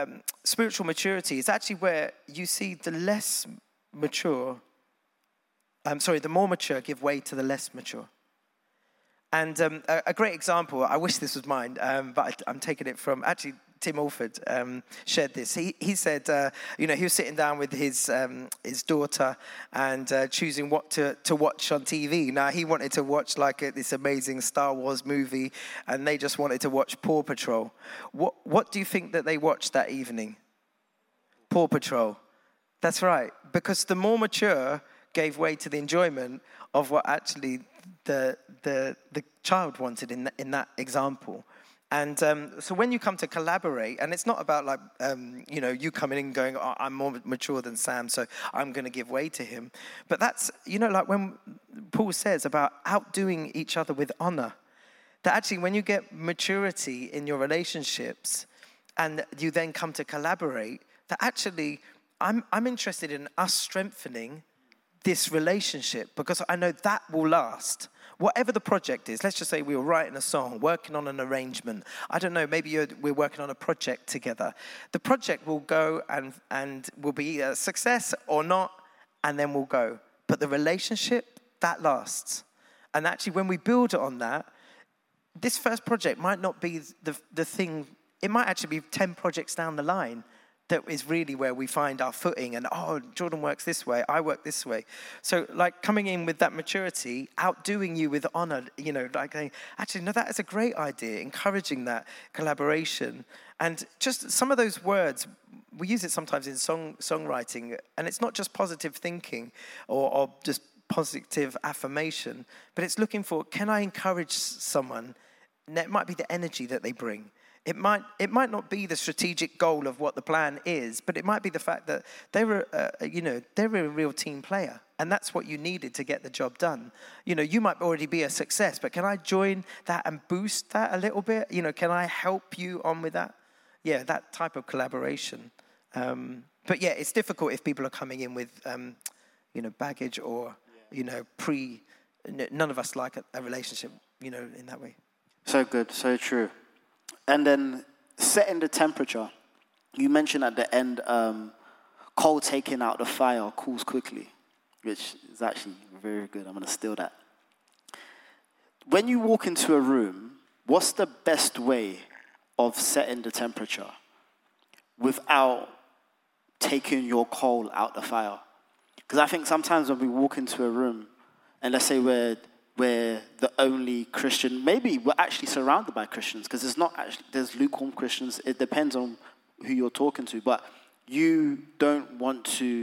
spiritual maturity is actually where you see the less mature the more mature give way to the less mature. And a great example, I wish this was mine, but I'm taking it from, actually, Tim Alford shared this. He said, he was sitting down with his daughter and choosing what to watch on TV. Now, he wanted to watch like this amazing Star Wars movie, and they just wanted to watch Paw Patrol. What do you think that they watched that evening? Paw Patrol. That's right, because the more mature gave way to the enjoyment of what actually the child wanted in that example. And so when you come to collaborate, and it's not about like, you coming in and going, oh, I'm more mature than Sam, so I'm going to give way to him. But that's, like when Paul says about outdoing each other with honor, that actually when you get maturity in your relationships and you then come to collaborate, that actually I'm interested in us strengthening this relationship because I know that will last. Whatever the project is, let's just say we were writing a song, working on an arrangement. I don't know, maybe we're working on a project together. The project will go and will be a success or not, and then we'll go. But the relationship, that lasts. And actually, when we build on that, this first project might not be the thing. It might actually be 10 projects down the line that is really where we find our footing and, Jordan works this way, I work this way. So like coming in with that maturity, outdoing you with honor, like actually, no, that is a great idea, encouraging that collaboration. And just some of those words, we use it sometimes in songwriting, and it's not just positive thinking or just positive affirmation, but it's looking for, can I encourage someone? And it might be the energy that they bring. It might not be the strategic goal of what the plan is, but it might be the fact that they're a real team player, and that's what you needed to get the job done. You might already be a success, but can I join that and boost that a little bit? Can I help you on with that? Yeah, that type of collaboration. But yeah, it's difficult if people are coming in with baggage or none of us like a relationship, in that way. So good, so true. And then setting the temperature. You mentioned at the end, coal taking out the fire cools quickly, which is actually very good. I'm going to steal that. When you walk into a room, what's the best way of setting the temperature without taking your coal out the fire? Because I think sometimes when we walk into a room, and let's say we're the only Christian, maybe we're actually surrounded by Christians, because there's lukewarm Christians. It depends on who you're talking to, but you don't want to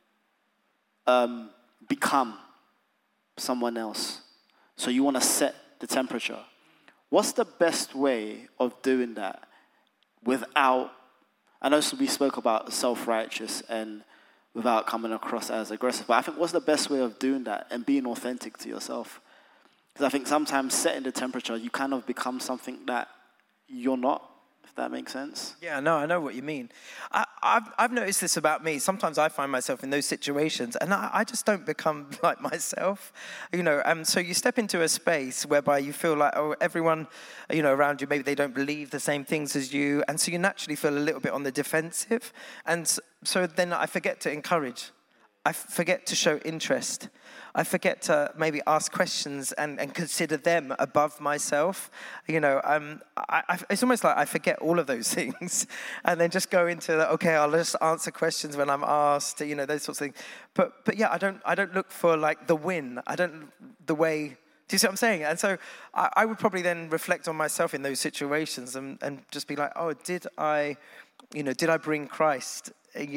become someone else. So you want to set the temperature. What's the best way of doing that without, I know we spoke about self-righteous and without coming across as aggressive, but I think what's the best way of doing that and being authentic to yourself? Because I think sometimes setting the temperature, you kind of become something that you're not, if that makes sense. Yeah, no, I know what you mean. I've noticed this about me. Sometimes I find myself in those situations, and I just don't become like myself. So you step into a space whereby you feel like, everyone, around you, maybe they don't believe the same things as you, and so you naturally feel a little bit on the defensive. And so then I forget to encourage. I forget to show interest. I forget to maybe ask questions and consider them above myself. It's almost like I forget all of those things and then just go into, I'll just answer questions when I'm asked, those sorts of things. But yeah, I don't look for like the win. The way, do you see what I'm saying? And so I would probably then reflect on myself in those situations and just be like, did I bring Christ?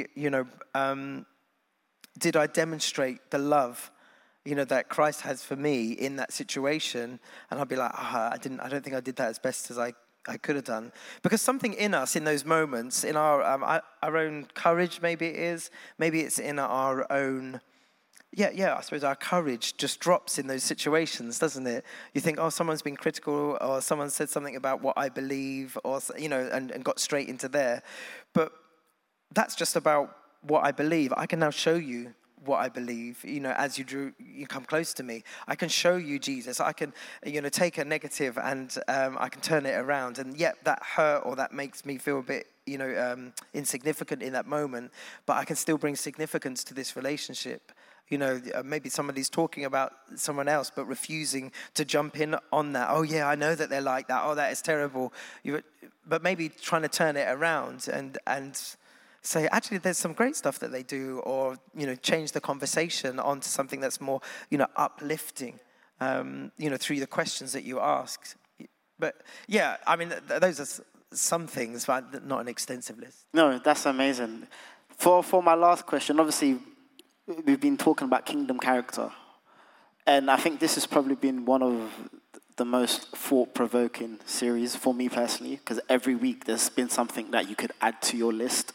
Did I demonstrate the love, that Christ has for me in that situation? And I'd be like, I don't think I did that as best as I could have done. Because something in us in those moments, in our own courage, maybe it's in our own, I suppose our courage just drops in those situations, doesn't it? You think, someone's been critical, or someone said something about what I believe, or, and got straight into there. But that's just about what I believe. I can now show you what I believe, as you come close to me. I can show you Jesus. I can, take a negative and I can turn it around. And yet that hurt or that makes me feel a bit, insignificant in that moment, but I can still bring significance to this relationship, Maybe somebody's talking about someone else, but refusing to jump in on that. Oh, yeah, I know that they're like that. Oh, that is terrible. But maybe trying to turn it around and say, actually, there's some great stuff that they do, or, change the conversation onto something that's more, uplifting, through the questions that you ask. But, yeah, I mean, those are some things, but not an extensive list. No, that's amazing. For my last question, obviously, we've been talking about kingdom character, and I think this has probably been one of the most thought-provoking series for me personally, because every week there's been something that you could add to your list.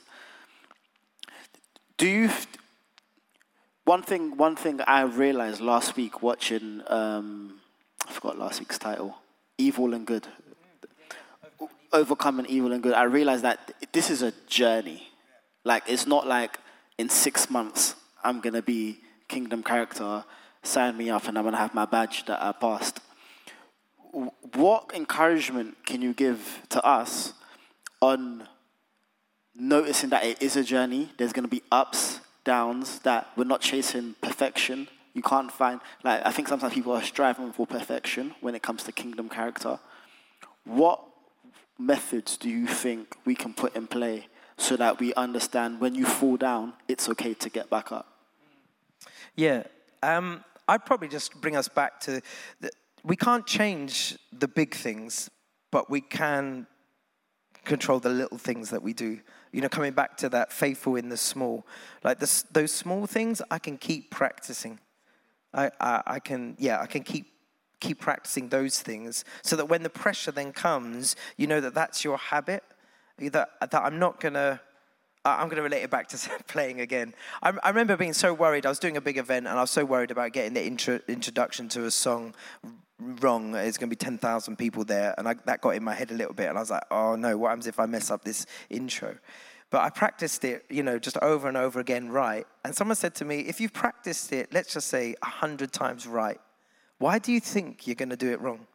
One thing I realized last week watching, I forgot last week's title, Evil and Good, Overcoming Evil and Good. I realized that this is a journey. Like, it's not like in 6 months I'm going to be kingdom character, sign me up, and I'm going to have my badge that I passed. What encouragement can you give to us on noticing that it is a journey? There's going to be ups, downs, that we're not chasing perfection. You can't find, I think sometimes people are striving for perfection when it comes to kingdom character. What methods do you think we can put in play so that we understand when you fall down, it's okay to get back up? Yeah, I'd probably just bring us back to, we can't change the big things, but we can control the little things that we do. Coming back to that faithful in the small. Like those small things, I can keep practicing. I can keep practicing those things, so that when the pressure then comes, that's your habit. That I'm going to relate it back to playing again. I remember being so worried. I was doing a big event, and I was so worried about getting the introduction to a song wrong. There's going to be 10,000 people there, and that got in my head a little bit. And I was like, oh no, what happens if I mess up this intro? But I practiced it, just over and over again right. And someone said to me, if you've practiced it, let's just say 100 times right, why do you think you're going to do it wrong?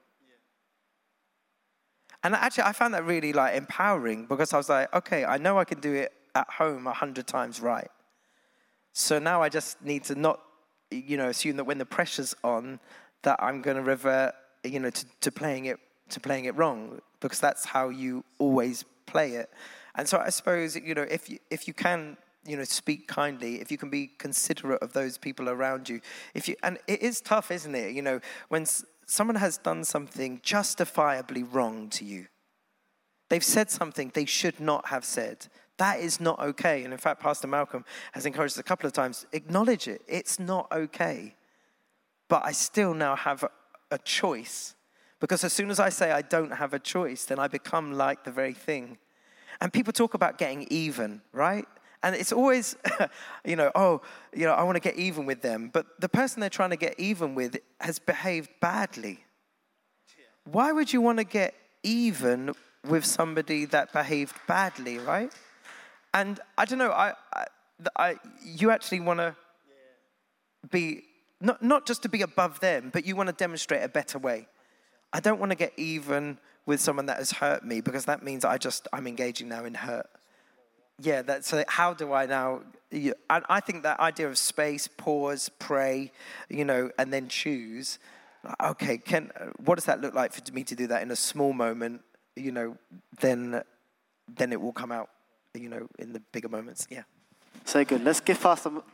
And actually, I found that really empowering, because I was like, okay, I know I can do it at home 100 times right. So now I just need to not, assume that when the pressure's on, that I'm going to revert, to playing it wrong, because that's how you always play it. And so I suppose, if you can, speak kindly, if you can be considerate of those people around you, and it is tough, isn't it? When someone has done something justifiably wrong to you, they've said something they should not have said. That is not okay. And in fact, Pastor Malcolm has encouraged us a couple of times, acknowledge it. It's not okay. But I still now have a choice. Because as soon as I say I don't have a choice, then I become like the very thing. And people talk about getting even, right? And it's always, I want to get even with them. But the person they're trying to get even with has behaved badly. Why would you want to get even with somebody that behaved badly, right? And I don't know, you actually want to be, not just to be above them, but you want to demonstrate a better way. I don't want to get even with someone that has hurt me, because that means I'm engaging now in hurt. Yeah, so how do I now, I think that idea of space, pause, pray, and then choose. Okay, what does that look like for me to do that in a small moment, then it will come out, in the bigger moments, yeah. So good. Let's give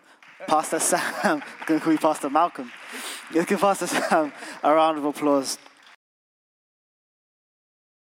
Pastor Sam, going to call you Pastor Malcolm. Let's give Pastor Sam a round of applause.